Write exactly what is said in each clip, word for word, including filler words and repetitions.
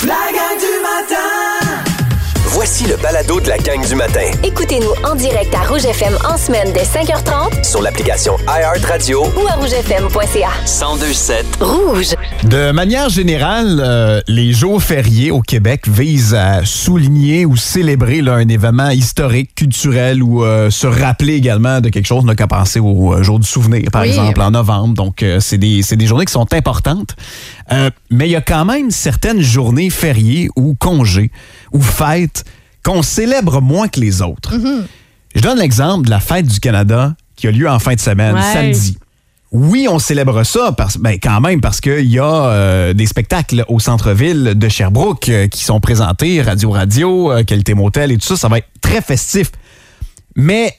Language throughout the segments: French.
La gang du matin! Voici le balado de la gang du matin. Écoutez-nous en direct à Rouge F M en semaine dès cinq heures trente Sur l'application iHeartRadio ou à rouge f m point c a. cent deux sept Rouge. De manière générale, euh, les jours fériés au Québec visent à souligner ou célébrer là, un événement historique, culturel ou euh, se rappeler également de quelque chose. On n'a qu'à penser au euh, jour du souvenir, par Oui. exemple, en novembre. Donc, euh, c'est des, c'est des journées qui sont importantes. Euh, mais il y a quand même certaines journées fériées ou congés ou fêtes qu'on célèbre moins que les autres. Mm-hmm. Je donne l'exemple de la fête du Canada qui a lieu en fin de semaine, Ouais. samedi. Oui, on célèbre ça parce, ben, quand même parce qu'il y a euh, des spectacles au centre-ville de Sherbrooke euh, qui sont présentés, Radio Radio, euh, Qualité Motel et tout ça. Ça va être très festif. Mais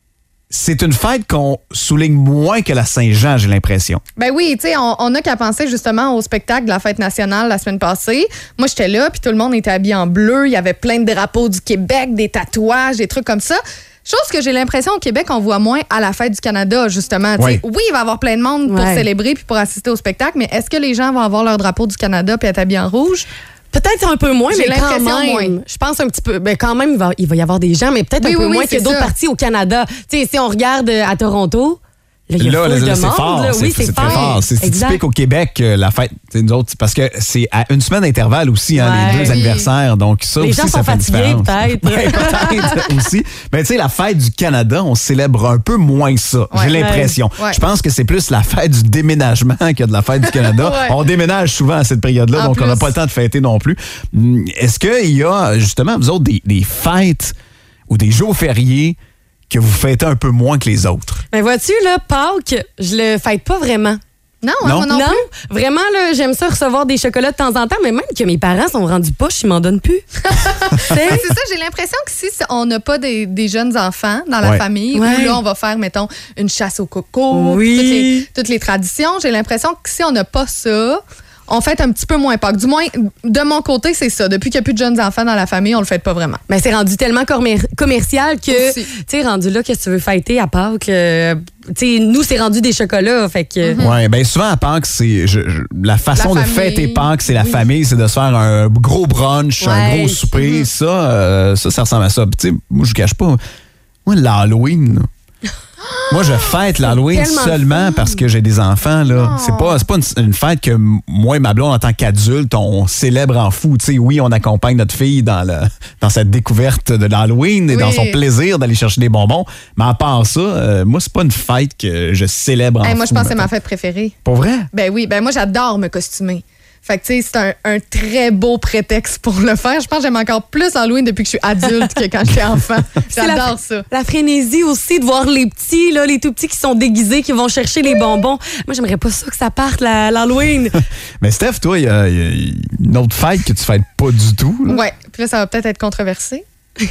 c'est une fête qu'on souligne moins que la Saint-Jean, j'ai l'impression. Ben oui, tu sais, on, on a qu'à penser justement au spectacle de la fête nationale la semaine passée. Moi, j'étais là, puis tout le monde était habillé en bleu. Il y avait plein de drapeaux du Québec, des tatouages, des trucs comme ça. Chose que j'ai l'impression au Québec, on voit moins à la fête du Canada, justement. Oui. Oui, il va y avoir plein de monde pour Ouais. célébrer puis pour assister au spectacle, mais est-ce que les gens vont avoir leur drapeau du Canada puis être habillés en rouge? Peut-être un peu moins, J'ai mais quand l'impression même. moins. Je pense un petit peu. Ben quand même, il va, il va y avoir des gens, mais peut-être Oui, un peu oui, oui, moins c'est que d'autres ça. parties au Canada. Tu sais, si on regarde euh, à Toronto, là, il y a Là, full là, de c'est monde. fort. là. Oui, c'est, c'est très fort. fort. C'est c'est Exact. typique au Québec, euh, la fête. T'sais, nous autres, parce que c'est à une semaine d'intervalle aussi, hein, Ouais. les deux Oui. anniversaires. Donc, ça Les aussi, gens ça sont fait une fatigués, différence. peut-être. Ouais, peut-être aussi. Mais tu sais, la fête du Canada, on célèbre un peu moins ça. Ouais. J'ai l'impression. Ouais. Je pense que c'est plus la fête du déménagement que de la fête du Canada. Ouais. On déménage souvent à cette période-là, En donc on n'a plus. pas le temps de fêter non plus. Hum, Est-ce qu'il y a, justement, vous autres, des, des fêtes ou des jours fériés que vous fêtez un peu moins que les autres? Mais vois-tu, là, Pâques, je le fête pas vraiment. Non, hein, Non. moi non, Non, plus. vraiment, là, j'aime ça recevoir des chocolats de temps en temps, mais même que mes parents sont rendus poches, ils m'en donnent plus. Tu sais? Ben, c'est ça, j'ai l'impression que si on n'a pas des, des jeunes enfants dans la Ouais. famille, Ouais. où là, on va faire, mettons, une chasse au coco, Oui. puis toutes les, toutes les traditions, j'ai l'impression que si on n'a pas ça, on fête un petit peu moins Pâques. Du moins, de mon côté, c'est ça. Depuis qu'il n'y a plus de jeunes enfants dans la famille, on le fête pas vraiment. Mais c'est rendu tellement commer- commercial que, Aussi. tu sais, rendu là, qu'est-ce que tu veux fêter à Pâques? euh, tu sais, nous, c'est rendu des chocolats, fait que... Oui, bien souvent à Pâques, c'est je- je- la façon La de famille. fêter Pâques, c'est la famille, c'est de se faire un gros brunch, un Ouais. gros souper. Ça, euh, ça, ça ressemble à ça. Puis, tu sais, moi, je ne cache pas. Moi, l'Halloween, là, moi, je fête l'Halloween tellement seulement fun. parce que j'ai des enfants. Là. Oh. C'est pas, c'est pas une, une fête que m- moi et ma blonde, en tant qu'adulte, on célèbre en fou. Tu sais, oui, on accompagne notre fille dans, le, dans cette découverte de l'Halloween et Oui. dans son plaisir d'aller chercher des bonbons. Mais à part ça, euh, moi, c'est pas une fête que je célèbre en Hey, moi, fou. je pense que c'est ma mettons. fête préférée. Pour vrai? Ben oui, ben moi, j'adore me costumer. Fait que, tu sais, c'est un, un très beau prétexte pour le faire. Je pense que j'aime encore plus Halloween depuis que je suis adulte que quand j'étais enfant. C'est la- J'adore ça. La frénésie aussi de voir les petits, là, les tout petits qui sont déguisés, qui vont chercher les bonbons. Moi, j'aimerais pas ça que ça parte, la- l'Halloween. Mais Steph, toi, il y, a il y a une autre fête que tu fêtes pas du tout. là. Ouais. Puis là, ça va peut-être être controversé.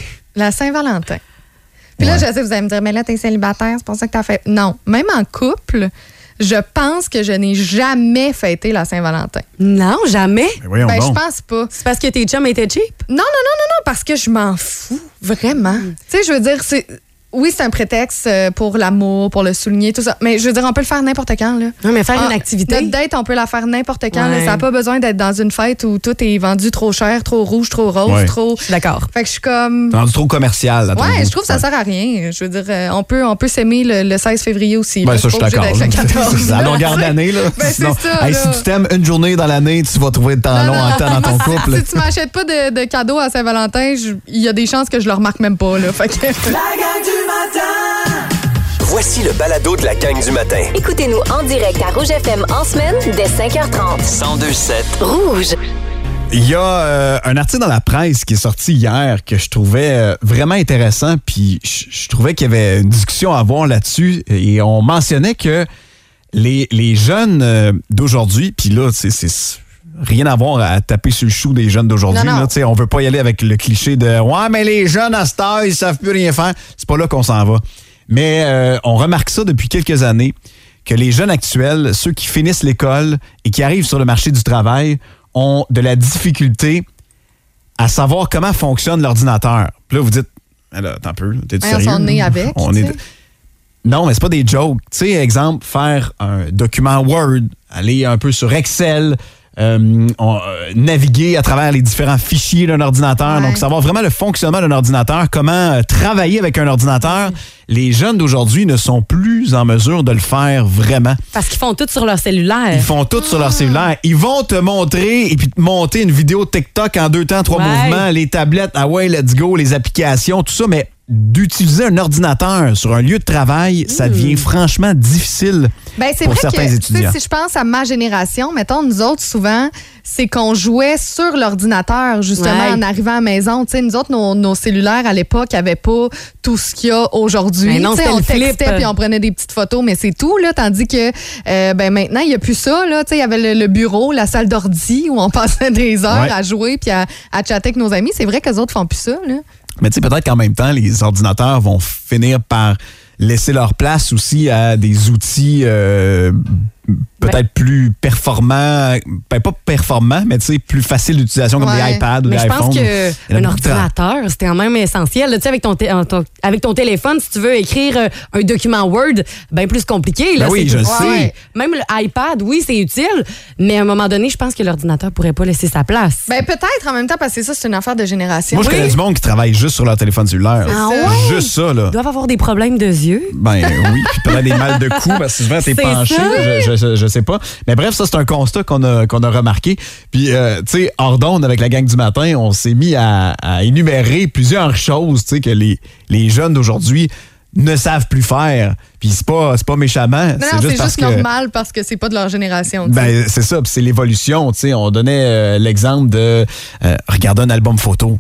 La Saint-Valentin. Puis là, Ouais. je sais, vous allez me dire, mais là, t'es célibataire, c'est pour ça que t'as fait. Non, même en couple, je pense que je n'ai jamais fêté la Saint-Valentin. Non, jamais. Mais voyons Ben, je donc. pense pas. C'est parce que tes chums étaient cheap. Non, non, non, non, non, parce que je m'en fous, vraiment. Tu sais, je veux dire, c'est. Oui, c'est un prétexte euh, pour l'amour, pour le souligner, tout ça. Mais je veux dire, on peut le faire n'importe quand, là. Non, mais faire Ah, une activité. Notre date, on peut la faire n'importe quand. là. Ouais. Ça n'a pas besoin d'être dans une fête où tout est vendu trop cher, trop rouge, trop rose, Ouais. trop. Je suis d'accord. Fait que je suis comme. C'est rendu trop commercial. à ton Ouais, goût. je trouve que ça Ouais. sert à rien. Je veux dire, euh, on peut, on peut s'aimer le, le seize février aussi. Ben, là. ça, je C'est suis pas obligé d'accord. d'être le quatorze. C'est à là. longueur d'année. Là. Ben, c'est Sinon, ça, hey, là. si tu t'aimes une journée dans l'année, tu vas trouver le temps long en temps dans ton couple. Si tu m'achètes pas de, de cadeaux à Saint-Valentin, je- il y a des chances que je le remarque même pas. Là. Fait que... La gang du matin! Voici le balado de la gang du matin. Écoutez-nous en direct à Rouge F M en semaine dès cinq heures trente. cent deux sept Rouge. Il y a euh, un article dans la presse qui est sorti hier que je trouvais euh, vraiment intéressant, puis je, je trouvais qu'il y avait une discussion à avoir là-dessus, et on mentionnait que les, les jeunes euh, d'aujourd'hui, puis là, c'est, c'est rien à voir à taper sur le chou des jeunes d'aujourd'hui. Non, non. Là, tu sais, on veut pas y aller avec le cliché de « Ouais, mais les jeunes à cette heure, ils savent plus rien faire ». C'est pas là qu'on s'en va. Mais euh, on remarque ça depuis quelques années, que les jeunes actuels, ceux qui finissent l'école et qui arrivent sur le marché du travail, ont de la difficulté à savoir comment fonctionne l'ordinateur. Puis là, vous dites, là, attends un peu, t'es-tu Ouais, sérieux? on sont nés avec, On tu est sais. Non, mais c'est pas des jokes. Tu sais, exemple, faire un document Word, aller un peu sur Excel, euh, on, euh, naviguer à travers les différents fichiers d'un ordinateur. Ouais. Donc, savoir vraiment le fonctionnement d'un ordinateur, comment euh, travailler avec un ordinateur. Les jeunes d'aujourd'hui ne sont plus en mesure de le faire vraiment. Parce qu'ils font tout sur leur cellulaire. Ils font tout sur leur cellulaire. Ils vont te montrer et puis te monter une vidéo TikTok en deux temps, trois Ouais. mouvements, les tablettes, ah ouais, let's go, les applications, tout ça, mais d'utiliser un ordinateur sur un lieu de travail, ça devient franchement difficile Ben, c'est pour vrai certains que, tu sais, étudiants. si je pense à ma génération, mettons, nous autres, souvent, c'est qu'on jouait sur l'ordinateur, justement, Ouais. en arrivant à la maison. Tu sais, nous autres, nos, nos cellulaires, à l'époque, n'avaient pas tout ce qu'il y a aujourd'hui. Mais non, Tu sais, c'était on le flip. textait puis on prenait des petites photos, mais c'est tout, là. Tandis que, euh, ben, maintenant, il n'y a plus ça, là. Tu sais, il y avait le, le bureau, la salle d'ordi où on passait des heures Ouais. à jouer puis à, à chatter avec nos amis. C'est vrai qu'eux autres font plus ça, là. Mais tu sais, peut-être qu'en même temps, les ordinateurs vont finir par laisser leur place aussi à des outils euh, peut-être plus performants, ben pas performants, mais tu sais, plus faciles d'utilisation comme Ouais. des iPads ou Mais des je pense iPhones. Il y en a qu'un beaucoup de temps. ordinateur, c'est quand même essentiel. là. Tu sais, avec ton, té- euh, ton- avec ton téléphone, si tu veux écrire euh, un document Word, bien plus compliqué. Là, Ben oui, c'est je tout- le sais. Ouais. Même l'iPad, oui, c'est utile, mais à un moment donné, je pense que l'ordinateur pourrait pas laisser sa place. Ben, peut-être en même temps, parce que ça, c'est une affaire de génération. Moi, je connais du monde qui travaille juste sur leur téléphone cellulaire. Ah ça. ouais? Juste ça, là. Ils doivent avoir des problèmes de yeux. Ben oui, puis peut-être des mal de cou parce que souvent t'es C'est penché, ça. je, je, je sais pas. Mais bref, ça c'est un constat qu'on a, qu'on a remarqué. Puis, euh, tu sais, hors d'onde avec la gang du matin, on s'est mis à, à énumérer plusieurs choses, tu sais, que les, les jeunes d'aujourd'hui ne savent plus faire. Puis c'est pas, c'est pas méchamment, Non, c'est non, juste c'est parce juste que... normal parce que c'est pas de leur génération. tu sais. Ben, c'est ça, puis c'est l'évolution. Tu sais, on donnait euh, l'exemple de euh, regarder un album photo.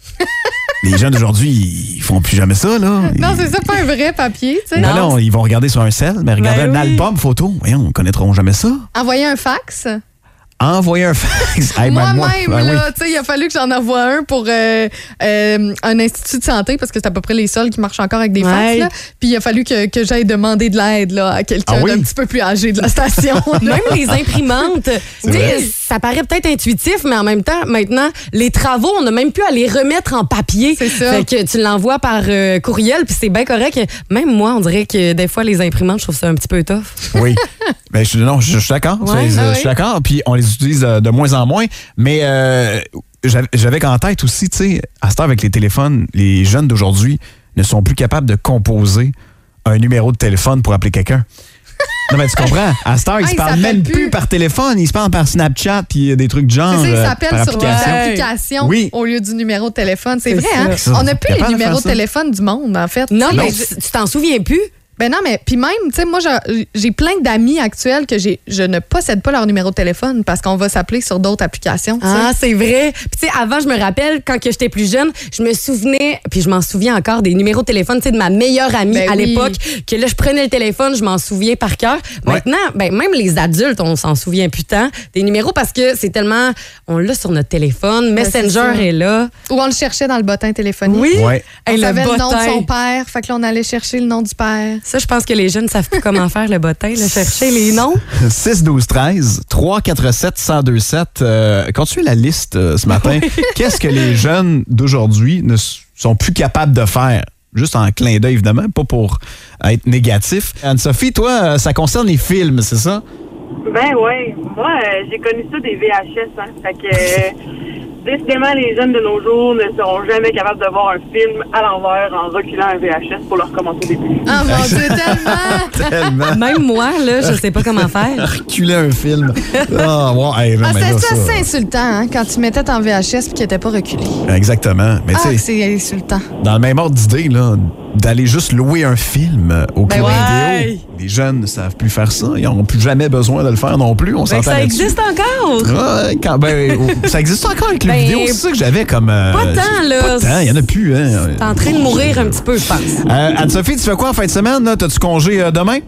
Les jeunes d'aujourd'hui, ils font plus jamais ça, là. Non, Ils- c'est ça, pas un vrai papier, tu sais. Non, non, ils vont regarder sur un sel, mais regarder Ben un oui. album photo, voyons, on connaîtront jamais ça. Envoyer un fax. Envoyer un fax. Hey, ben, Moi-même, moi, ben oui. là, tu sais, il a fallu que j'en envoie un pour euh, euh, un institut de santé parce que c'est à peu près les seuls qui marchent encore avec des fax. Ouais. Là. Puis il a fallu que, que j'aille demander de l'aide là, à quelqu'un Ah oui? d'un petit peu plus âgé de la station. là. Même les imprimantes, tu vrai. sais, ça paraît peut-être intuitif, mais en même temps, maintenant, les travaux, on n'a même plus à les remettre en papier. C'est ça. Fait que tu l'envoies par euh, courriel, puis c'est bien correct. Même moi, on dirait que des fois, les imprimantes, je trouve ça un petit peu tough. Oui. Ben, je, non, je, je suis d'accord. Ouais, Je- ah je oui. suis d'accord. Puis on les utilise de, de moins en moins. Mais euh, j'avais j'avais qu'en tête aussi, tu sais, à cette heure avec les téléphones, les jeunes d'aujourd'hui ne sont plus capables de composer un numéro de téléphone pour appeler quelqu'un. Non, mais tu comprends? À cette heure, ils Ah, se ils parlent s'appellent même plus. plus par téléphone. Ils se parlent par Snapchat puis des trucs de genre. C'est ça, ils euh, s'appellent par sur leur application. application Oui. au lieu du numéro de téléphone. C'est C'est vrai, ça. hein? Ça, On n'a c'est plus les capable de numéros faire de ça. téléphone du monde, en fait. Non, Tu sais, mais je- tu t'en souviens plus? Ben non, mais puis même, tu sais, moi, je- j'ai plein d'amis actuels que j'ai, je ne possède pas leur numéro de téléphone parce qu'on va s'appeler sur d'autres applications. tu sais. Ah, c'est vrai. Puis tu sais, avant, je me rappelle, quand que j'étais plus jeune, je me souvenais, puis je m'en souviens encore, des numéros de téléphone, tu sais, de ma meilleure amie Ben à oui. l'époque, que là, je prenais le téléphone, je m'en souviens par cœur. Ouais. Maintenant, ben, même les adultes, on s'en souvient plus tant des numéros parce que c'est tellement, on l'a sur notre téléphone, Ben, c'est Messenger ça. est là. Ou on le cherchait dans le bottin téléphonique. Oui. Ouais. On Hey, le savait le nom de bottin. son père, fait que là, on allait chercher le nom du père. Ça, je pense que les jeunes ne savent plus comment faire le bottin, là, chercher les noms. six douze treize trois quatre sept un zéro deux sept. Euh, continue la liste euh, ce matin. Qu'est-ce que les jeunes d'aujourd'hui ne s- sont plus capables de faire? Juste en clin d'œil, évidemment, pas pour être négatif. Anne-Sophie, toi, euh, ça concerne les films, c'est ça? Ben oui. Moi, euh, j'ai connu ça des V H S. Hein. Fait que, euh, décidément, les jeunes de nos jours ne seront jamais capables de voir un film à l'envers en reculant un V H S pour le recommencer au début. Ah mon Dieu, tellement! Tellement. Même moi, là, je sais pas comment faire. Reculer un film. Ah, ouais, hey, non, Ah, mais c'est là, ça, ça- c'est insultant, hein, quand tu mettais ton V H S et qu'il n'était pas reculé. Exactement. Mais Ah, tu que sais, c'est insultant. dans le même ordre d'idée, là, d'aller juste louer un film euh, au Ben club ouais. vidéo, les jeunes ne savent plus faire ça. Ils n'ont plus jamais besoin de le faire non plus. On Fait que s'entend ça là-dessus. existe encore. Ouais, quand, ben, oh, ça existe encore avec le Ben, vidéo, c'est ça que j'avais comme. euh, pas tant, là. Pas tant, il n'y en a plus, hein. T'es en train de mourir un petit peu, je pense. Euh, Anne-Sophie, tu fais quoi en fin de semaine? là? T'as-tu congé euh, demain?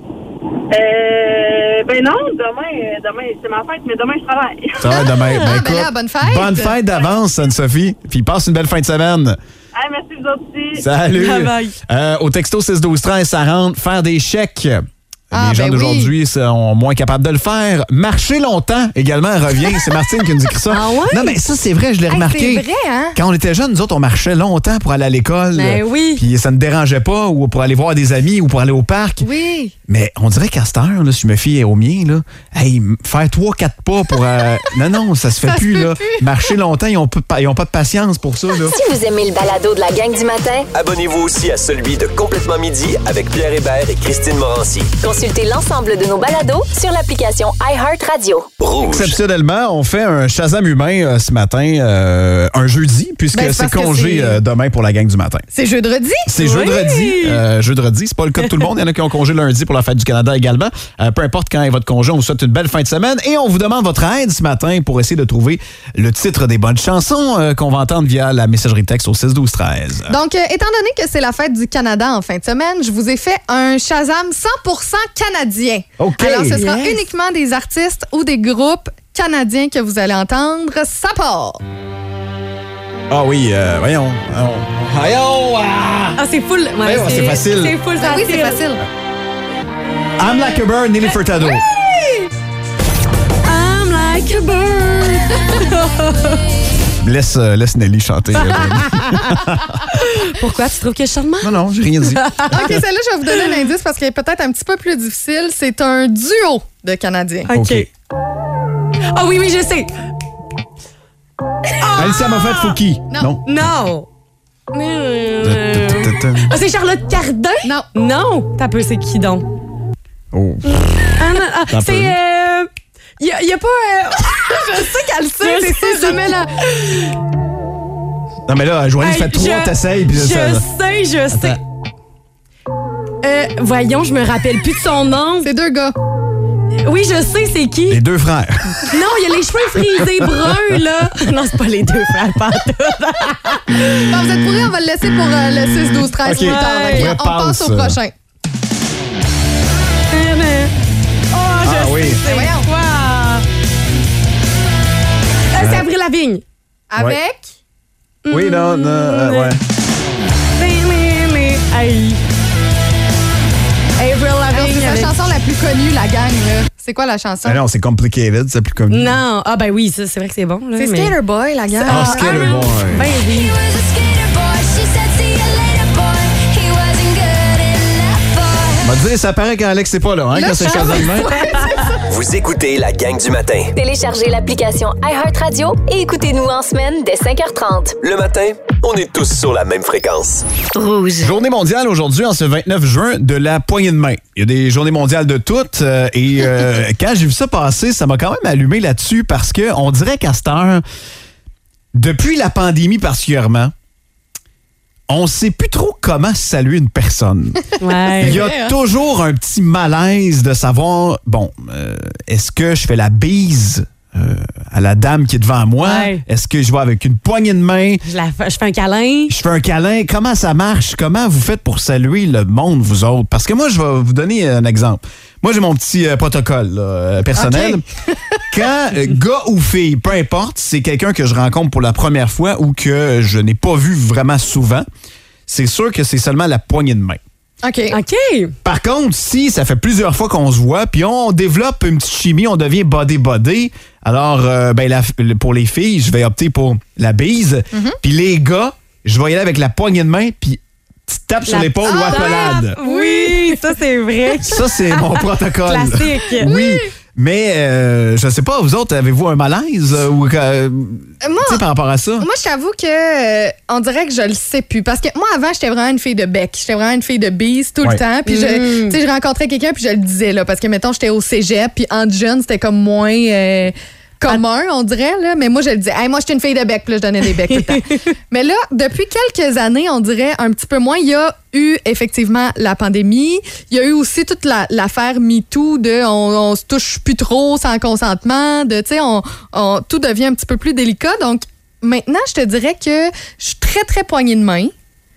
Euh, ben non, demain, euh, demain c'est ma fête, mais demain, je travaille. Ça va demain. Ben, Ah, ben écoute, là, bonne fête. Bonne fête d'avance, Anne-Sophie. Puis passe une belle fin de semaine. Ah, merci vous autres aussi. Salut. Bye bye. Euh, au texto six douze treize, ça rentre faire des chèques. Ah, les gens ben d'aujourd'hui sont moins capables de le faire. Marcher longtemps également revient. C'est Martine qui nous écrit ça. Ah ouais? Non, mais ça, c'est vrai, je l'ai Hey, remarqué. c'est vrai, hein? Quand on était jeunes, nous autres, on marchait longtemps pour aller à l'école. Ben oui. Puis ça ne dérangeait pas, ou pour aller voir des amis, ou pour aller au parc. Oui. Mais on dirait qu'à cette heure, là, si je me fie au mien, là, hey, faire trois, quatre pas pour... euh, non, non, ça se fait Ça se plus. peut Là. plus. Marcher longtemps, ils n'ont pas, ils ont pas de patience pour ça. Là. Si vous aimez le balado de la gang du matin, Abonnez-vous aussi à celui de Complètement Midi avec Pierre Hébert et Christine Morancy. consultez l'ensemble de nos balados sur l'application iHeartRadio. Rouge. Exceptionnellement, on fait un Shazam humain euh, ce matin, euh, un jeudi, puisque Ben, c'est c'est parce que congé c'est- euh, demain pour la gang du matin. C'est jeudi? C'est Oui. jeudi. Euh, jeudi, c'est pas le cas de tout le monde. Il y en a qui ont congé lundi pour la fête du Canada également. Euh, peu importe quand est votre congé, on vous souhaite une belle fin de semaine et on vous demande votre aide ce matin pour essayer de trouver le titre des bonnes chansons euh, qu'on va entendre via la messagerie texte au six douze treize. Donc, euh, étant donné que c'est la fête du Canada en fin de semaine, je vous ai fait un Shazam cent pour cent canadien. OK. Alors, ce sera Yes. uniquement des artistes ou des groupes canadiens que vous allez entendre. Ça part! Ah oui, euh, voyons. voyons. Voyons, ah! Ah, c'est full. Ouais, Ouais, ouais, c'est facile. C'est full Ah oui, c'est facile. facile. I'm like a bird, Nelly Furtado. I'm like a bird. Laisse, euh, laisse Nelly chanter. euh, Pourquoi? Tu trouves que je chante mal? non, non, j'ai rien dit. OK, celle-là, je vais vous donner un indice parce qu'elle est peut-être un petit peu plus difficile. C'est un duo de Canadiens. OK. OK. Ah oui, oui, je sais. Alicia Moffett, Fouki. Non. Non. Euh, Ah, c'est Charlotte Cardin? Non. Non. T'as peu, c'est qui donc? Oh. Ah, non, ah, T'as c'est. peu. Euh, y, a, y a pas. Euh... je sais qu'elle sait, Je c'est sais ça, jamais là. Non, mais là, Joanie, Hey, fait trois, je- t'essayes. puis Je ça, là. sais, je sais. Euh, voyons, je me rappelle plus de son nom. C'est deux gars. Oui, je sais, c'est qui? Les deux frères. Non, il y a les cheveux frisés bruns, là. Non, c'est pas les deux frères, pas Bon, vous êtes pourris, on va le laisser pour euh, le six douze treize OK. plus tard. OK? Ouais, On passe, passe au euh. prochain. Oh, je Ah oui. sais, c'est voyons. quoi? Euh, c'est Avril Lavigne. Avec... Oui, non, non, euh, ouais. Aïe. Avril Alors, Lavigne. c'est sa avec- chanson la plus connue, la gang. là. C'est quoi la chanson? Ah non, c'est complicated, c'est plus connu. Non. Ah, ben oui, ça, c'est vrai que c'est bon. là, C'est mais- Skater Boy, la gang. Ah, Skater Avril- Boy. Ben oui. On va te dire, ça paraît qu'Alex, c'est pas là, hein, Là, quand c'est je- Shazam humain. Vous écoutez la gang du matin. téléchargez l'application iHeartRadio et écoutez-nous en semaine dès cinq heures trente. Le matin, on est tous sur la même fréquence. Rouge. Journée mondiale aujourd'hui, en ce vingt-neuf juin, de la poignée de main. Il y a des journées mondiales de toutes. euh, et euh, quand j'ai vu ça passer, ça m'a quand même allumé là-dessus parce que on dirait qu'à cette heure, depuis la pandémie particulièrement, on sait plus trop comment saluer une personne. Ouais. Il y a vrai, hein? toujours un petit malaise de savoir, bon, euh, est-ce que je fais la bise euh, à la dame qui est devant moi? Ouais. Est-ce que je vais avec une poignée de main? Je, la fais- je fais un câlin. Je fais un câlin. Comment ça marche? Comment vous faites pour saluer le monde, vous autres? Parce que moi, je vais vous donner un exemple. Moi, j'ai mon petit euh, protocole là, euh, personnel. OK. Quand euh, gars ou fille, peu importe, c'est quelqu'un que je rencontre pour la première fois ou que je n'ai pas vu vraiment souvent, c'est sûr que c'est seulement la poignée de main. OK. OK. Par contre, si ça fait plusieurs fois qu'on se voit, puis on développe une petite chimie, on devient body-body, alors euh, ben, la- pour les filles, je vais opter pour la bise. Puis les gars, je vais y aller avec la poignée de main, puis petite tape sur La- l'épaule ou Ah, accolade. Oui, ça, c'est vrai. Ça, c'est mon protocole. Classique. Oui. Mais euh, je sais pas, vous autres, avez-vous un malaise euh, ou euh, tu sais, par rapport à ça? Moi, je t'avoue que euh, on dirait que je le sais plus. Parce que moi, avant, j'étais vraiment une fille de bec. J'étais vraiment une fille de bise tout Ouais. le temps. Puis, je, tu sais, je rencontrais quelqu'un, puis je le disais, là. Parce que, mettons, j'étais au cégep, puis entre jeunes, c'était comme moins euh, commun, on dirait, là. Mais moi, je le disais. Hey, moi, j'étais une fille de bec, puis là, je donnais des becs tout le temps. Mais là, depuis quelques années, on dirait un petit peu moins. Il y a eu effectivement la pandémie. Il y a eu aussi toute la- l'affaire MeToo de on, on se touche plus trop sans consentement. De, tu sais, on, on- tout devient un petit peu plus délicat. Donc, maintenant, je te dirais que je suis très, très poignée de main.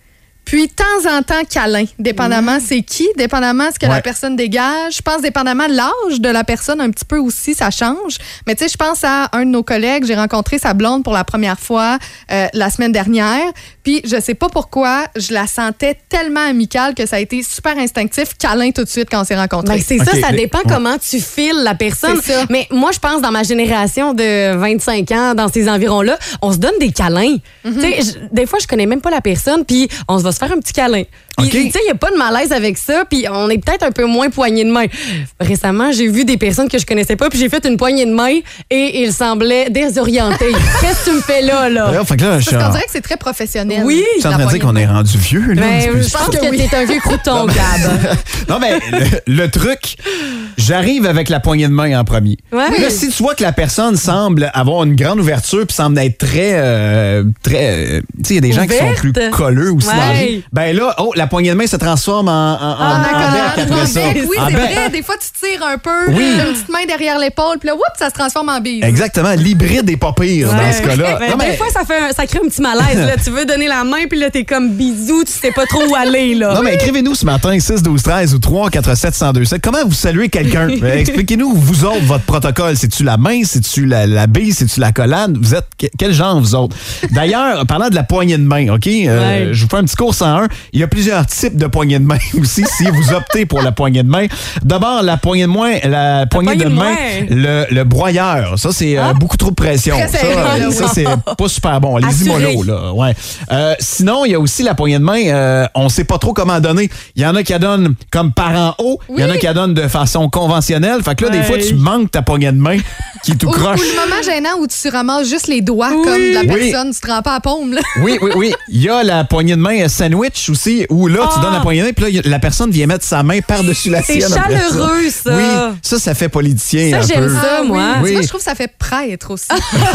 Puis, de temps en temps, câlin. Dépendamment c'est qui, dépendamment ce que Ouais. la personne dégage. Je pense dépendamment de l'âge de la personne, un petit peu aussi, ça change. Mais tu sais, je pense à un de nos collègues. J'ai rencontré sa blonde pour la première fois euh, la semaine dernière. Puis, je sais pas pourquoi, je la sentais tellement amicale que ça a été super instinctif. Câlin tout de suite quand on s'est rencontrés. Ben, c'est Ok, ça, ça mais- dépend ouais. comment tu files la personne. C'est ça. Mais moi, je pense, dans ma génération de vingt-cinq ans, dans ces environs-là, on se donne des câlins. Mhm. Tu sais, je- des fois, je connais même pas la personne, puis on se va se faire un petit câlin. Puis, Ok. tu sais, il n'y a pas de malaise avec ça, puis on est peut-être un peu moins poignée de main. Récemment, j'ai vu des personnes que je connaissais pas, puis j'ai fait une poignée de main et ils semblaient désorientés. Qu'est-ce que tu me fais là, là? D'ailleurs, fait que là, je suis Parce qu'on en- dirait que c'est très professionnel. Oui. je suis en la train de dire qu'on poignée est de main. rendu vieux. Là. Ben, C'est je plus- pense que, que oui. t'es un vieux crouton, Gab. Non, mais le, le truc, j'arrive avec la poignée de main en premier. Ouais. Là, si tu vois que la personne semble avoir une grande ouverture puis semble être très. euh, très euh, tu sais, il y a des gens qui sont plus Ouverte. colleux aussi. Ouais. dans la vie. Ben là, oh, la poignée de main se transforme en, en, en- Ah, en d'accord. bec après En ça. bec, oui, En c'est bec. vrai. Des fois, tu tires un peu, Oui. une petite main derrière l'épaule, puis là, oups, ça se transforme en bise. Exactement. L'hybride est pas pire dans Ouais. ce cas-là. Ben, Non, mais- Des fois, ça, fait un- ça crée un petit malaise. Là. Tu veux donner la main, puis là, t'es comme bisou, tu sais pas trop où aller. Là. Non, mais écrivez-nous ce matin, six douze treize ou trois quatre sept un zéro deux sept. Comment vous saluez quelqu'un? Euh, Expliquez-nous, vous autres, votre protocole. C'est-tu la main? C'est-tu la, la bille? C'est-tu la collade? Vous êtes que- quel genre, vous autres? D'ailleurs, parlant de la poignée de main, OK? Euh, Ouais. Je vous fais un petit cours cent un. Il y a plusieurs types de poignées de main aussi, si vous optez pour la poignée de main. D'abord, la poignée de main, la poignée poignée de de main, main. le, le broyeur. Ça, c'est euh, beaucoup trop de pression. Très Ça, serré, euh, là, ça, oui. c'est pas super bon. Les Assuré. immolos, là. Ouais. Euh, sinon, il y a aussi la poignée de main. euh, on sait pas trop comment donner. Il y en a qui la donnent comme par en haut. Il y en a Oui. qui la donnent de façon conventionnelle. Fait que là, des Ouais. fois, tu manques ta poignée de main qui est tout Ou, ou croche. le moment gênant où tu ramasses juste les doigts Oui. comme de la Oui. personne, tu te rends pas à paume. Là. Oui, oui, oui. Il y a la poignée de main euh, sandwich aussi, où là, tu Ah. donnes la poignée de main, puis là, y a- la personne vient mettre sa main par-dessus la C'est sienne. après chaleureux, ça. Oui, ça, ça fait politicien Ça, un j'aime peu. ça, moi. Oui. Moi, je trouve que ça fait prêtre aussi.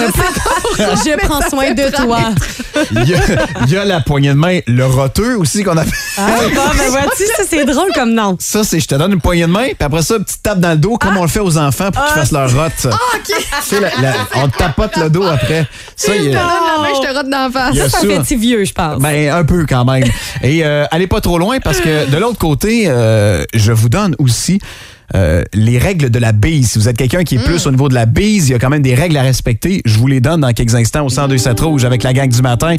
Je prends soin de toi. Il y, a, il y a la poignée de main, le roteux aussi qu'on a fait. Ah, bon, ben vois-tu, ça, c'est drôle comme nom. Ça, c'est je te donne une poignée de main, puis après ça, une petite tape dans le dos, comme on le fait aux enfants pour qu'ils fassent leur rote. Ah, OK. Tu sais, la- la- on te tapote le dos après. Ça, il y Je te a- donne la main, je te rote d'en face. Il y a Ça, ça ça. fait petit vieux, je pense. Ben, un peu quand même. Et euh, allez pas trop loin parce que de l'autre côté, euh, je vous donne aussi euh, les règles de la bise. Si vous êtes quelqu'un qui est plus au niveau de la bise, il y a quand même des règles à respecter. Je vous les donne dans quelques instants au cent deux sept Rouge avec la gang du matin.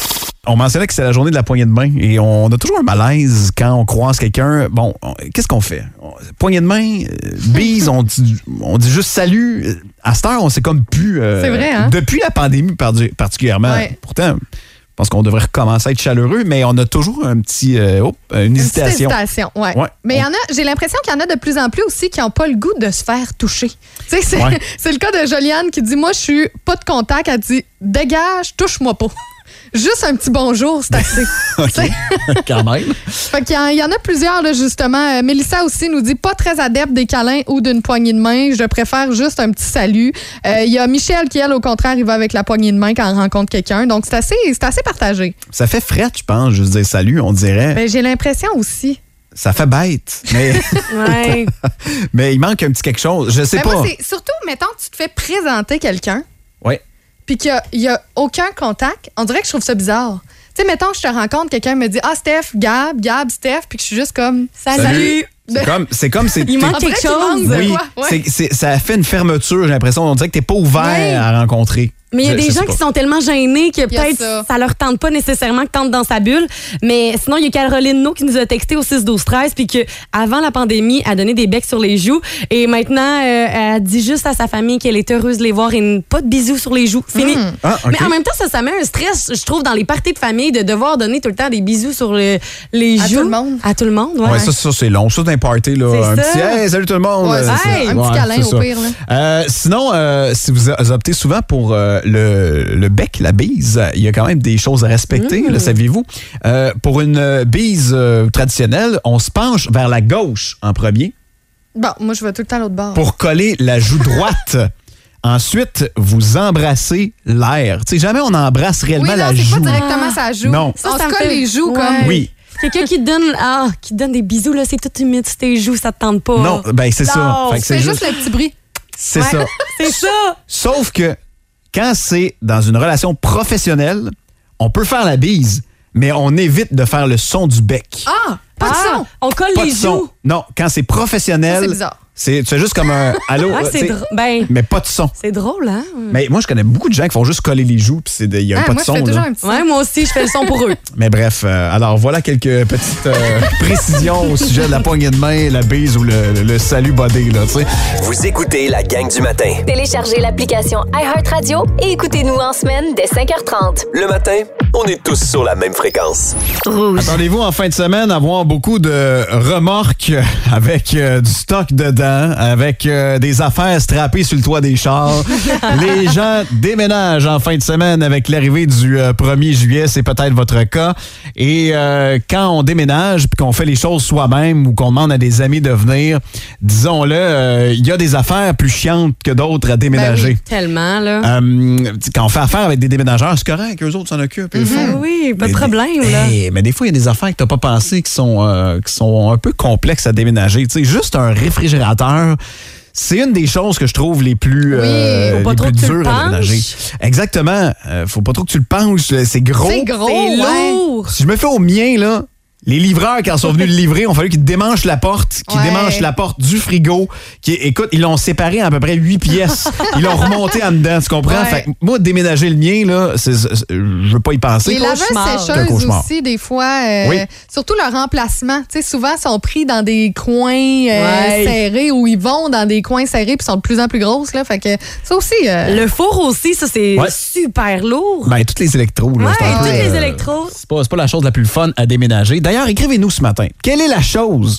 On mentionnait que c'est la journée de la poignée de main et on a toujours un malaise quand on croise quelqu'un. Bon, on- qu'est-ce qu'on fait? On- Poignée de main, euh, bise, on dit, on dit juste salut. Euh, À cette heure, on s'est comme plus... euh, C'est vrai, hein? Depuis la pandémie pardi- particulièrement. Ouais. Pourtant, je pense qu'on devrait recommencer à être chaleureux, mais on a toujours un petit... euh, oh, une Une petite hésitation. hésitation, ouais. Ouais. Mais il y en a, j'ai l'impression qu'il y en a de plus en plus aussi qui n'ont pas le goût de se faire toucher. Tu sais, c'est, Ouais. c'est le cas de Joliane qui dit, moi, je suis pas de contact. Elle dit, dégage, touche-moi pas. Juste un petit bonjour, c'est assez. OK, Tu sais. quand même. Fait qu'il y en- il y en a plusieurs, là, justement. Euh, Mélissa aussi nous dit pas très adepte des câlins ou d'une poignée de main. Je préfère juste un petit salut. Euh, Il y a Michel qui, elle, au contraire, il va avec la poignée de main quand on rencontre quelqu'un. Donc, c'est assez, c'est assez partagé. Ça fait fret, je pense, juste dire salut, on dirait. Ben, j'ai l'impression aussi. Ça fait bête, mais, Ouais. mais il manque un petit quelque chose. Je sais Ben, pas. moi, c'est surtout, mettons que tu te fais présenter quelqu'un. Ouais. Puis qu'il n'y a, a aucun contact, on dirait que je trouve ça bizarre. Tu sais, mettons que je te rencontre, quelqu'un me dit « Ah, Steph, Gab, Gab, Steph », puis que je suis juste comme « Salut. Salut. C'est comme, c'est comme c'est. Il manque On dirait quelque qu'il manque chose. de Oui, quoi? Ouais. c'est, c'est- ça fait une fermeture, j'ai l'impression. On dirait que t'es pas ouvert Ouais. à rencontrer. Mais il y a Je- des je sais gens pas. qui sont tellement gênés que y a peut-être ça. ça. leur tente pas nécessairement que tente dans sa bulle. Mais sinon, il y a Caroline No qui nous a texté au six douze treize puis que avant la pandémie, elle a donné des becs sur les joues et maintenant, euh, elle dit juste à sa famille qu'elle est heureuse de les voir et n- pas de bisous sur les joues. Fini. Ah, OK. Mais en même temps, ça, ça met un stress, je trouve, dans les parties de famille de devoir donner tout le temps des bisous sur le- les À joues. tout le monde. À tout le monde, ouais. Ouais, ça, ça c'est long. Ça, d'un party, là. C'est Un ça. petit hey, salut tout le monde. Ouais, Euh, c'est ça. c'est- Un petit ouais, câlin, c'est au ça. pire, là. Euh, sinon, euh, si vous a- optez souvent pour euh, le, le bec, la bise, il y a quand même des choses à respecter, Mmh. le saviez-vous? Euh, pour une euh, bise euh, traditionnelle, on se penche vers la gauche en premier Bon, moi, je vais tout le temps à l'autre bord. pour coller la joue droite. Ensuite, vous embrassez l'air. Tu sais, jamais on embrasse Oui, réellement non, la c'est joue. pas directement ça joue. Non. Ça, on ça se me colle fait- les joues Ouais. comme... Oui. Quelqu'un qui te donne, ah, qui te donne des bisous, là, c'est tout humide sur tes joues, ça te tente pas. Non, ben c'est ça. Non, Fait que Tu fais c'est juste le petit bruit. C'est Ouais. ça. C'est ça. Sauf que quand c'est dans une relation professionnelle, on peut faire la bise, mais on évite de faire le son du bec. Ah! Pas de Ah, son! on colle Pas les de son. joues. Non, quand c'est professionnel, Ça, c'est bizarre. c'est tu fais juste comme un allô, Ah, euh, c'est tu sais, drôle. Ben, mais pas de son. c'est drôle, hein? Mais moi, je connais beaucoup de gens qui font juste coller les joues, puis il n'y a Ah, pas moi, de son. je fais toujours Là. un petit son. Ouais, moi aussi, je fais le son pour eux. Mais bref, euh, alors voilà quelques petites euh, précisions au sujet de la poignée de main, la bise ou le, le, le salut body, là, tu sais. Vous écoutez la gang du matin. Téléchargez l'application iHeartRadio et écoutez-nous en semaine dès cinq heures trente. Le matin, on est tous sur la même fréquence. Rouge. Attendez-vous en fin de semaine à voir beaucoup de remorques avec euh, du stock dedans, avec euh, des affaires strappées sur le toit des chars. Les gens déménagent en fin de semaine avec l'arrivée du euh, premier juillet, c'est peut-être votre cas. Et euh, quand on déménage puis qu'on fait les choses soi-même ou qu'on demande à des amis de venir, disons-le, euh, il y a des affaires plus chiantes que d'autres à déménager. Tellement, là. Euh, quand on fait affaire avec des déménageurs, c'est correct, eux autres s'en occupent. ils le font. Oui, pas de Mais- problème, là. Hey, mais des fois, il y a des affaires que tu n'as pas pensé qui sont, euh, qui sont un peu complexes à déménager. Tu sais, juste un réfrigérateur, c'est une des choses que je trouve les plus, euh, Faut pas les trop plus que tu le dures à déménager. penches. Exactement. Euh, faut pas trop que tu le penches. C'est gros. C'est gros, C'est ouais. lourd. Si je me fais au mien, là, les livreurs, quand ils sont venus le livrer, ont fallu qu'ils démanchent la porte, qu'ils Ouais. démanchent la porte du frigo. Qui, écoute, ils l'ont séparé en à peu près huit pièces. Ils l'ont remonté en dedans, tu comprends? Ouais. Fait que moi, déménager le mien, là, c'est, c'est- je veux pas y penser. Les laveuses cauchemar. C'est un sécheuses cauchemar. aussi, des fois, euh, Oui. surtout leur remplacement. Tu sais, souvent, sont pris dans des coins euh, Ouais. serrés ou ils vont dans des coins serrés puis sont de plus en plus grosses. Là, fait que ça aussi. euh, Le four aussi, ça, c'est Ouais. super lourd. Ben, toutes les électros. Là, Ouais, c'est un peu, tous les euh, électros. C'est pas, c'est pas la chose la plus fun à déménager. D'ailleurs, écrivez-nous ce matin. Quelle est la chose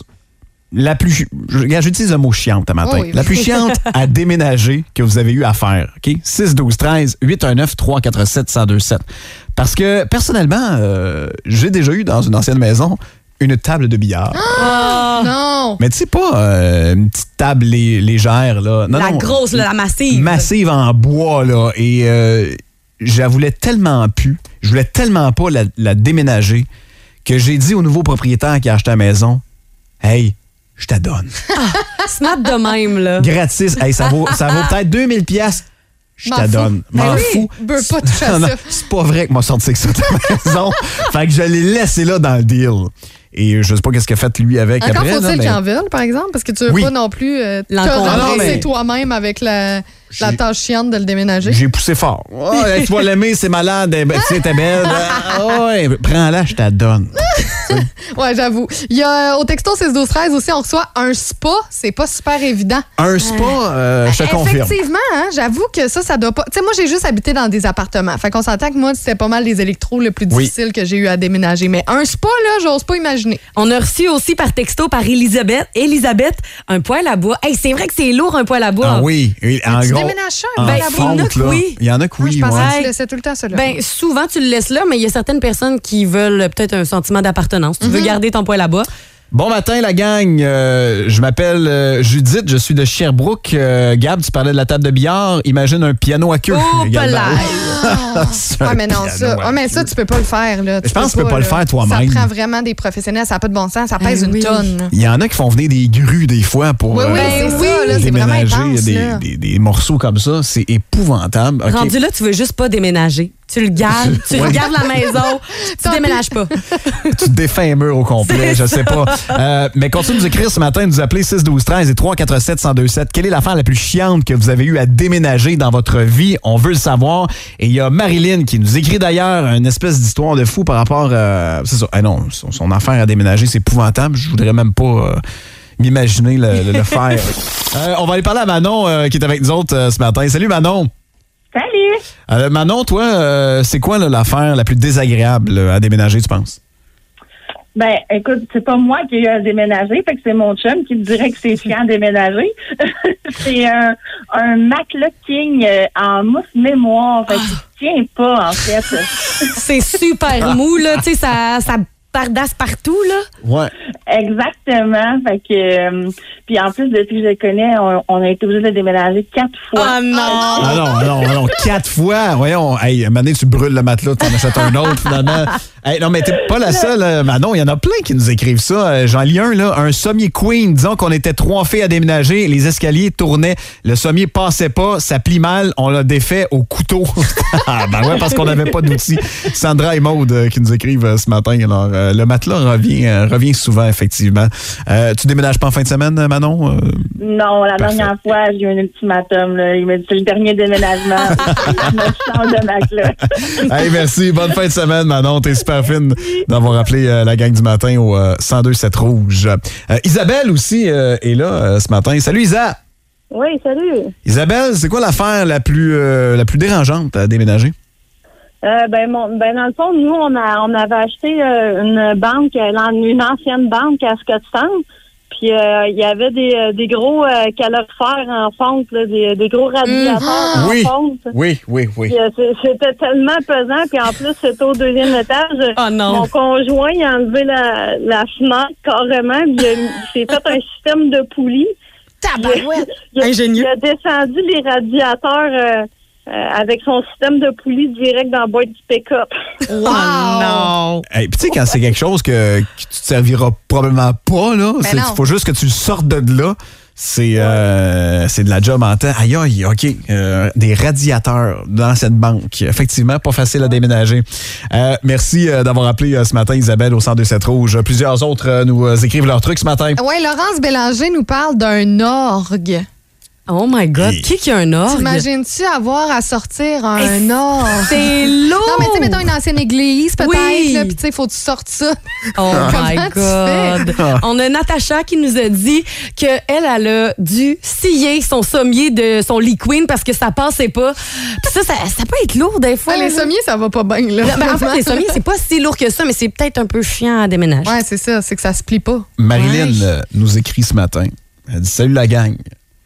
la plus... je- regarde, J'utilise le mot chiante ce matin. Oh oui. La plus chiante à déménager que vous avez eu à faire. OK? six douze treize huit un neuf trois quatre sept un zéro deux sept. Parce que, personnellement, euh, j'ai déjà eu dans une ancienne maison une table de billard. Non! Mais tu sais pas euh, une petite table lé- légère, là. Non, La non, grosse, là, la massive. massive en bois, là. Et euh, je la voulais tellement plus, je voulais tellement pas la, la déménager que j'ai dit au nouveau propriétaire qui a acheté la maison, « Hey, je te donne. Smart de même, là. Gratis. Hey, ça vaut, ça vaut peut-être deux mille piastres. Je M'en te fous. donne. Ben M'en oui, fous. je veux pas toucher à Non, non, ça. c'est pas vrai que m'a sorti que ça de la maison. Fait que je l'ai laissé là dans le deal. Et je sais pas qu'est-ce qu'il a fait lui avec Encore après. là, faut-il mais- qu'il en veuille, par exemple, parce que tu veux Oui. pas non plus euh, te L'encombrer. Ah non, ramasser mais- toi-même avec la, la J'ai- tâche chiante de le déménager. J'ai poussé fort. Oh, tu vas l'aimer, c'est malade, elle- tu sais, t'es belle. Ah, ouais, prends-la, je te la donne. Ouais, j'avoue. Il y a au texto six douze treize aussi, on reçoit un spa. C'est pas super évident. Un spa, euh, je te confirme. Effectivement, hein, j'avoue que ça, ça doit pas. Tu sais, moi, j'ai juste habité dans des appartements. Fait qu'on s'entend que moi, c'était pas mal les électros le plus Oui. difficile que j'ai eu à déménager. Mais un spa, là, j'ose pas imaginer. On a reçu aussi par texto par Elisabeth, Elisabeth, un poêle à bois. Hey, c'est vrai que c'est lourd, un poêle à bois. Ah oui. oui, en tu gros, déménages ça, un en poêle à bois? Ben, il y en a fonte, que là. oui. Il y en a que Moi, oui, je pensais ouais. que tu laissais tout le temps ça là. Ben, souvent, tu le laisses là, mais il y a certaines personnes qui veulent peut-être un sentiment d'appartenance. Tu veux garder ton poêle à bois. Bon matin, la gang. Euh, je m'appelle euh, Judith, je suis de Sherbrooke. Euh, Gab, tu parlais de la table de billard. Imagine un piano à queue. Oh, également. Ah, C'est un ouais, mais non, piano ça, à ouais, mais queue. ça, tu peux pas le faire. Là. Je pense que tu peux pas le là. faire toi-même. Ça prend vraiment des professionnels. Ça n'a pas de bon sens. Ça pèse Eh une oui. tonne. là. Il y en a qui font venir des grues des fois pour Oui, oui, euh, c'est ça. là, C'est vraiment déménager intense. des, là. des- des morceaux comme ça. C'est épouvantable. OK. Rendu là, tu veux juste pas déménager. Tu le gardes, tu Ouais. regardes la maison, tu Tant déménages pas. Tu te défais un mur au complet, C'est je sais pas. Euh, mais continue de nous écrire ce matin, nous appeler six douze treize et trois quatre sept un zéro deux sept. Quelle est l'affaire la plus chiante que vous avez eu à déménager dans votre vie? On veut le savoir. Et il y a Marilyn qui nous écrit d'ailleurs une espèce d'histoire de fou par rapport à... C'est ça. Ah non, son, son affaire à déménager, c'est épouvantable. Je voudrais même pas... euh, m'imaginer le, le- le faire. Euh, on va aller parler à Manon euh, qui est avec nous autres euh, ce matin. Salut Manon. Salut! Euh, Manon, toi, euh, c'est quoi là, l'affaire la plus désagréable là, à déménager, tu penses? Ben, écoute, c'est pas moi qui ai eu à déménager, fait que c'est mon chum qui me dirait que c'est chiant à déménager. C'est un, un matelas king euh, en mousse mémoire, fait qu'il tient pas, en fait. C'est super mou, là. Tu sais, ça, ça bardasse partout, là. Ouais. Exactement, fait que... euh, puis en plus, depuis que je le connais, on, on a été obligé de le déménager quatre fois. Oh non! Ah non, non, non, quatre fois. Voyons, hey, à un moment donné, tu brûles le matelas, tu en achètes un autre, finalement. Hey, non, mais t'es pas la seule, euh, Manon. Il y en a plein qui nous écrivent ça. Euh, J'en lis un, là. Un sommier queen. Disons qu'on était trois filles à déménager. Les escaliers tournaient. Le sommier passait pas. Ça plie mal. On l'a défait au couteau. Ah, ben ouais, parce qu'on n'avait pas d'outils. Sandra et Maude euh, qui nous écrivent euh, ce matin. Alors, euh, le matelas revient, euh, revient souvent, effectivement. Euh, tu déménages pas en fin de semaine, Manon? Euh, Non, la Parfait. dernière fois, j'ai eu un ultimatum. Là. Il m'a dit c'est le dernier déménagement. Je me change de matelas. Hey, merci. Bonne fin de semaine, Manon. T'es super fine d'avoir appelé euh, la gang du matin au euh, cent deux sept Rouge. Euh, Isabelle aussi euh, est là euh, ce matin. Salut, Isa. Oui, salut. Isabelle, c'est quoi l'affaire la plus euh, la plus dérangeante à déménager? Euh, ben, mon, ben, dans le fond, nous, on, a, on avait acheté euh, une banque, euh, une ancienne banque à Scottsdale. Puis, euh, il y avait des, euh, des gros euh, calorifères en fonte, là, des, des gros radiateurs Mmh. en Oui. fonte. Oui, oui, oui. Puis, euh, c'est- c'était tellement pesant. Puis, en plus, c'était au deuxième étage. Oh non. Mon conjoint, il a enlevé la, la fenêtre carrément. Puis, il, a- il s'est fait un système de poulies. Tabarouette. Il a, Ingénieux. il a descendu les radiateurs euh, euh, avec son système de poulies direct dans la boîte du pick-up. Oh non. Hey, puis tu sais, quand c'est quelque chose que, que tu te serviras probablement pas, là, Ben il non. faut juste que tu le sortes de là. C'est euh, c'est de la job en temps. Aïe, aïe, OK. Euh, des radiateurs dans cette banque. Effectivement, pas facile à déménager. Euh, merci euh, d'avoir appelé euh, ce matin, Isabelle, au cent deux sept Rouge. Plusieurs autres euh, nous euh, écrivent leurs trucs ce matin. Ouais, Laurence Bélanger nous parle d'un orgue. Oh my God. Et- Qui qui a un orgue? T'imagines-tu avoir à sortir un Hey, orgue? C'est lourd. Non, mais tu sais, mettons une ancienne église, peut-être, Oui. là, puis tu sais, faut que tu sortes ça. Oh my Comment tu God. On a Natacha qui nous a dit qu'elle, elle a dû scier son sommier de son lit queen parce que ça passait pas. Puis ça, ça, ça peut être lourd des fois. Ouais, les là. sommiers, ça va pas bien, là. Ben, en fait, les sommiers, c'est pas si lourd que ça, mais c'est peut-être un peu chiant à déménager. Ouais, c'est ça, c'est que ça se plie pas. Marilyn Ouais. euh, nous écrit ce matin. Elle dit « Salut la gang.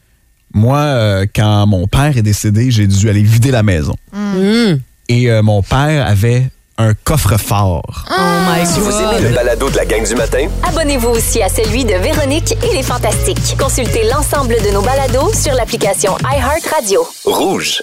Moi, euh, quand mon père est décédé, j'ai dû aller vider la maison. Mm. Et euh, mon père avait un coffre-fort. Oh my Si vous aimez God. le balado de la gang du matin, Abonnez-vous aussi à celui de Véronique et les Fantastiques. Consultez l'ensemble de nos balados sur l'application iHeartRadio. rouge.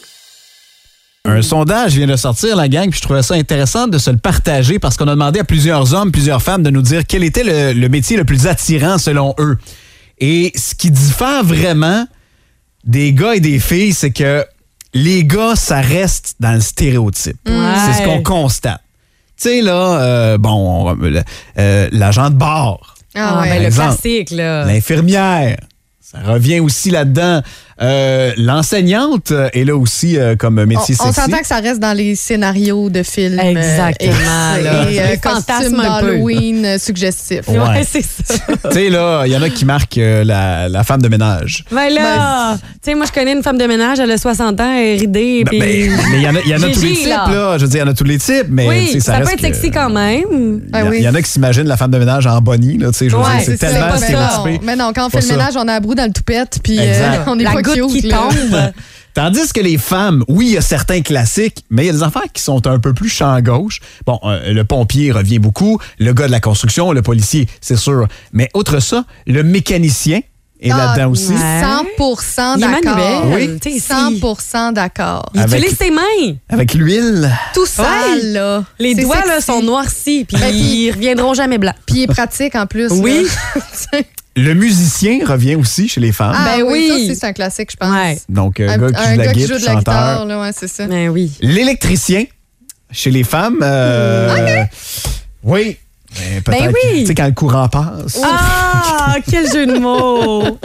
Un sondage vient de sortir, la gang, puis je trouvais ça intéressant de se le partager parce qu'on a demandé à plusieurs hommes, plusieurs femmes de nous dire quel était le, le métier le plus attirant selon eux. Et ce qui diffère vraiment des gars et des filles, c'est que les gars, ça reste dans le stéréotype. Ouais. C'est ce qu'on constate. Tu sais, là, euh, bon, on- le- euh, l'agent de bar, Ah, Ah, ouais. ben, le exemple. classique, là. l'infirmière, ça revient aussi là-dedans. Euh, l'enseignante est là aussi euh, comme métier On, on sexy. s'entend que ça reste dans les scénarios de films. euh, Exactement, et- là. Et, euh, Les costumes fantasmes un peu. d'Halloween euh, suggestifs. Ouais. Ouais, c'est ça. Tu sais, là, il y en a qui marquent euh, la, la femme de ménage. Ben là, tu sais, moi, je connais une femme de ménage, elle a soixante ans, elle est ridée. Ben, puis- ben, mais il y en a, il y en a tous les Gigi, types, là. là. Je veux dire, il y en a tous les types, mais tu oui, sais, ça, ça, peut reste être sexy que- quand même. Il y, Ah a- oui. il y en a qui s'imaginent la femme de ménage en bonnie, là, tu sais, je veux Ouais, dire, c'est c'est ça. tellement C'est pas ça. stéréotypé. Mais non, quand on Pas fait le ça. ménage, on a à bout dans le toupette, puis euh, Exact. on est La pas goutte cute. qui là. tombe. Tandis que les femmes, oui, il y a certains classiques, mais il y a des affaires qui sont un peu plus champ gauche. Bon, euh, le pompier revient beaucoup, le gars de la construction, le policier, c'est sûr. Mais outre ça, le mécanicien est Ah, là-dedans aussi. ouais. cent pour cent Il est d'accord. manuel. Oui. Tu sais, cent si- pour cent d'accord. Il Avec- utilise ses mains. Avec l'huile. Tout sale, Ouais. là. Les C'est doigts là, sexy. sont noircis, puis Ben, puis- ils reviendront jamais blancs. Puis il est pratique en plus. Oui. là. Le musicien revient aussi chez les femmes. Ah Ben oui, oui. ça aussi, c'est un classique, je pense. Ouais. Donc, un, Un, gars qui un joue de la gars qui guitare, joue de la chanteur. guitare, là, ouais, c'est ça. Ben oui. L'électricien, chez les femmes. euh, Oui. Mais peut-être, Ben oui. tu sais, quand le courant passe. Ah, quel jeu de mots!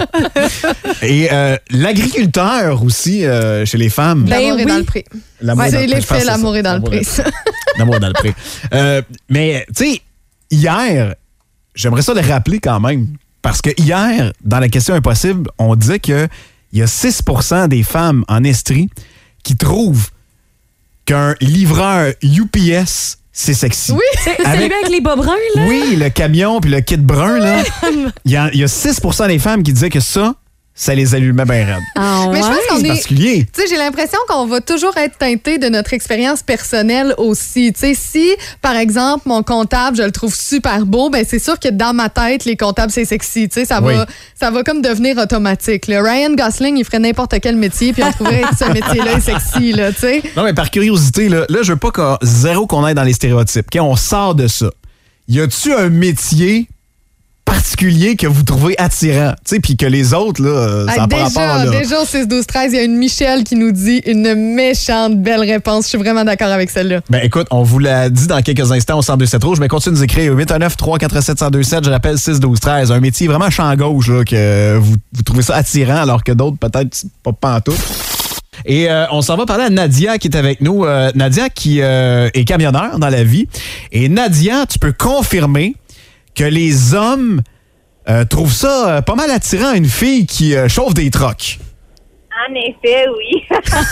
Et euh, l'agriculteur aussi, euh, chez les femmes. Ben L'amour est oui. dans le pré. L'amour est dans C'est le pré, je pense l'effet, que c'est l'amour ça. est dans le L'amour pré. est- ça. L'amour est dans le pré. Euh, mais, tu sais, hier, j'aimerais ça le rappeler quand même. Parce que hier, dans la question impossible, on disait qu'il y a six pour cent des femmes en Estrie qui trouvent qu'un livreur U P S, c'est sexy. Oui. C'est c'est Avec- lui avec les bas bruns, là? Oui, le camion puis le kit brun, là. Il y, a- il y a six pour cent des femmes qui disaient que ça, ça les allumait bien raide. Ah, Mais je pense ouais? qu'on C'est est. particulier. Tu sais, j'ai l'impression qu'on va toujours être teinté de notre expérience personnelle aussi. Tu sais, si, par exemple, mon comptable, je le trouve super beau, ben c'est sûr que dans ma tête, les comptables, c'est sexy. Tu sais, ça Oui. va, ça va comme devenir automatique. Là. Ryan Gosling, il ferait n'importe quel métier, puis on trouverait que ce métier-là est sexy, là, tu sais. Non, mais par curiosité, là, là je veux pas qu'on, zéro qu'on aille dans les stéréotypes. OK, on sort de ça. Y a-tu un métier particulier que vous trouvez attirant? Tu sais, puis que les autres, là, euh, ça Ah, n'a pas déjà, rapport, là. déjà au six douze treize, il y a une Michelle qui nous dit une méchante belle réponse. Je suis vraiment d'accord avec celle-là. Ben écoute, on vous l'a dit dans quelques instants au cent deux sept rouge, mais continue de nous écrire au huit un neuf, trois quatre sept, un zéro deux sept. Je rappelle six douze treize. Un métier vraiment champ gauche, là, que vous, vous trouvez ça attirant, alors que d'autres, peut-être, pas pantoute. Et euh, on s'en va parler à Nadia qui est avec nous. Euh, Nadia qui euh, est camionneur dans la vie. Et Nadia, tu peux confirmer que les hommes euh, trouvent ça euh, pas mal attirant, une fille qui euh, chauffe des trocs. En effet, oui.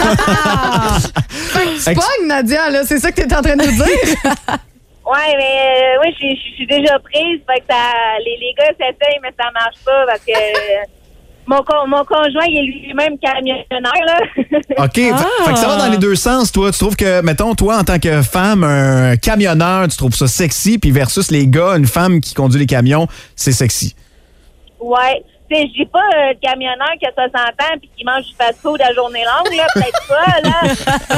Tu pognes, Nadia, là, c'est ça que tu es en train de nous dire? Ouais, mais euh, oui, je je suis déjà prise. Fait que ça, les, les gars s'essayent, mais ça marche pas parce que euh, mon, con- mon conjoint, il est lui-même camionneur, là. OK. Fait- Fait que ça va dans les deux sens, toi. Tu trouves que, mettons, toi, en tant que femme, un camionneur, tu trouves ça sexy, puis versus les gars, une femme qui conduit les camions, c'est sexy. Ouais. Tu sais, je dis pas euh, le camionneur qui a soixante ans puis qui mange du fast-food à journée longue, là. Peut-être pas, là.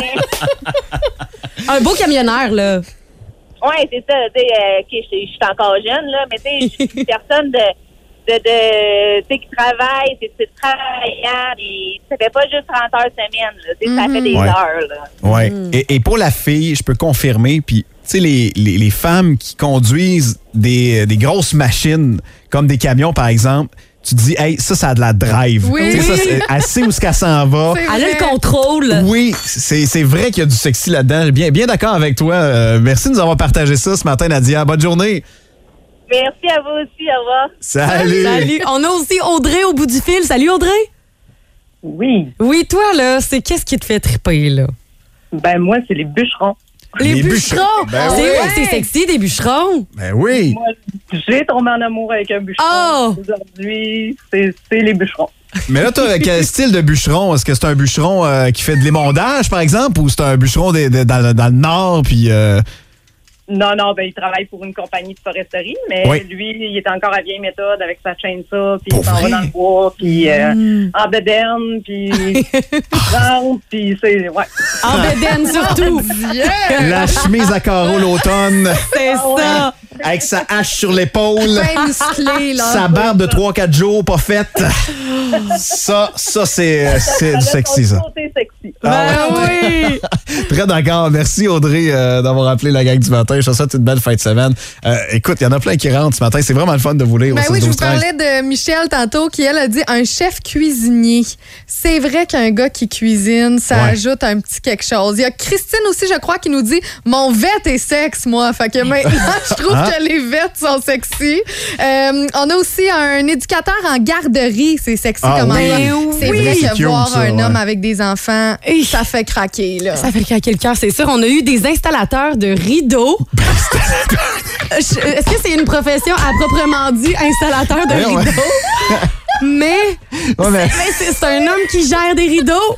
Mais- Un beau camionneur, là. Ouais, c'est ça. Tu sais, euh, OK, je je suis encore jeune, là, mais tu sais, je suis une personne de, de, de tu sais, qui travaille, c'est c'est travaillant, et ça fait pas juste trente heures semaine, là. Tu sais, ça fait des Ouais. heures, là. Ouais. Et, et pour la fille, je peux confirmer, puis, tu sais, les, les, les femmes qui conduisent des, des grosses machines, comme des camions, par exemple, tu te dis, hey, ça, ça a de la drive. Oui. Tu sais, ça, c'est- elle sait où ce qu'elle s'en va. C'est Elle a vrai. le contrôle. Oui, c'est c'est vrai qu'il y a du sexy là-dedans. Bien, bien d'accord avec toi. Euh, merci de nous avoir partagé ça ce matin, Nadia. Bonne journée. Merci à vous aussi, au revoir. Salut. Salut. On a aussi Audrey au bout du fil. Salut, Audrey. Oui, Oui, toi, là, c'est qu'est-ce qui te fait triper, là? ben moi, c'est les bûcherons. Les, Les bûcherons. bûcherons. Ben c'est oui. vrai que c'est sexy, des bûcherons. Ben oui. Moi, j'ai tombé en amour avec un bûcheron. Oh! Aujourd'hui, c'est c'est les bûcherons. Mais là, toi, quel style de bûcheron? Est-ce que c'est un bûcheron euh, qui fait de l'émondage, par exemple, ou c'est un bûcheron des- des- dans, le- dans le nord, puis... euh, Non, non, ben il travaille pour une compagnie de foresterie, mais Oui. lui, il est encore à vieille méthode avec sa chaîne ça, puis Pour il s'en vrai? va dans le bois, puis euh, en bedaine, puis il rentre, puis c'est... Ouais. En bédaine, surtout. La chemise à carreaux l'automne, C'est ça. avec sa hache sur l'épaule, Bien musclé, là. sa barbe de trois quatre jours pas faite. Ça, ça c'est c'est du sexy, ça. Côté sexy. Ah Ben oui. Très d'accord. Merci, Audrey, euh, d'avoir appelé la gang du matin. Je te souhaite une belle fin de semaine. Euh, écoute, il y en a plein qui rentrent ce matin. C'est vraiment le fun de vous lire Ben au oui, six je vous douze treize. parlais de Michel tantôt qui, elle, a dit un chef cuisinier. C'est vrai qu'un gars qui cuisine, ça Ouais. ajoute un petit quelque chose. Il y a Christine aussi, je crois, qui nous dit mon vet est sexe, moi. Fait que maintenant, je trouve Hein? que les vets sont sexy. Euh, on a aussi un éducateur en garderie. C'est sexy Ah comme oui. endroit. C'est Oui. vrai C'est que cute, voir ça, un ouais. homme avec des enfants, Hi. ça fait craquer, là. Ça fait craquer le cœur, c'est sûr. On a eu des installateurs de rideaux. Je- Est-ce que c'est une profession à proprement dit, installateur de Ouais, ouais. rideaux? Mais, Ouais, mais- mais c'est c'est un homme qui gère des rideaux.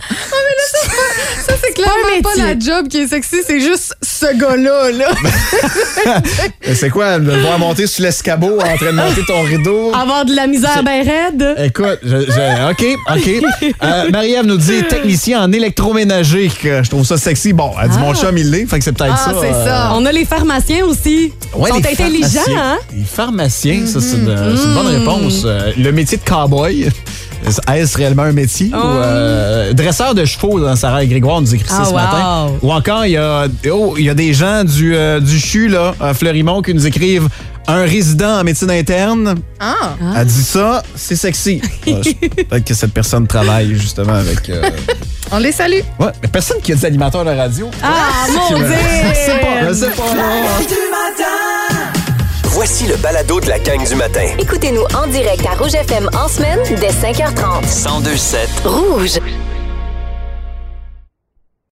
Ça, c'est clairement un pas, métier. la job qui est sexy, c'est juste ce gars-là, là. C'est quoi, de voir monter sur l'escabeau en train de monter ton rideau? Avoir de la misère bien raide. Écoute, je, je- OK, OK. Euh, Marie-Ève nous dit technicien en électroménager, que je trouve ça sexy. Bon, elle dit mon chum, il l'est, fait que c'est peut-être Ah, ça. c'est euh, ça. On a les pharmaciens aussi. Ouais, Ils sont les intelligents, pharmaciens. hein? Les pharmaciens, ça, c'est une, c'est une bonne réponse. Euh, le métier de cowboy, est-ce réellement un métier? Ou euh, dresseur de chevaux dans Sarah et Grégoire nous écrit ça Ah, ce wow. matin. Ou encore, il y a, oh, il y a des gens du, euh, du C H U, là, à Fleurimont, qui nous écrivent un résident en médecine interne. Ah. Elle dit ça, c'est sexy. Euh, je- Peut-être que cette personne travaille justement avec. euh, On les salue. Ouais, mais personne qui a des animateurs de radio. Ah, mon Je Dieu! sais pas, je sais pas. Du matin. Voici le balado de la gang du matin. Écoutez-nous en direct à Rouge F M en semaine dès cinq heures trente. cent deux sept Rouge.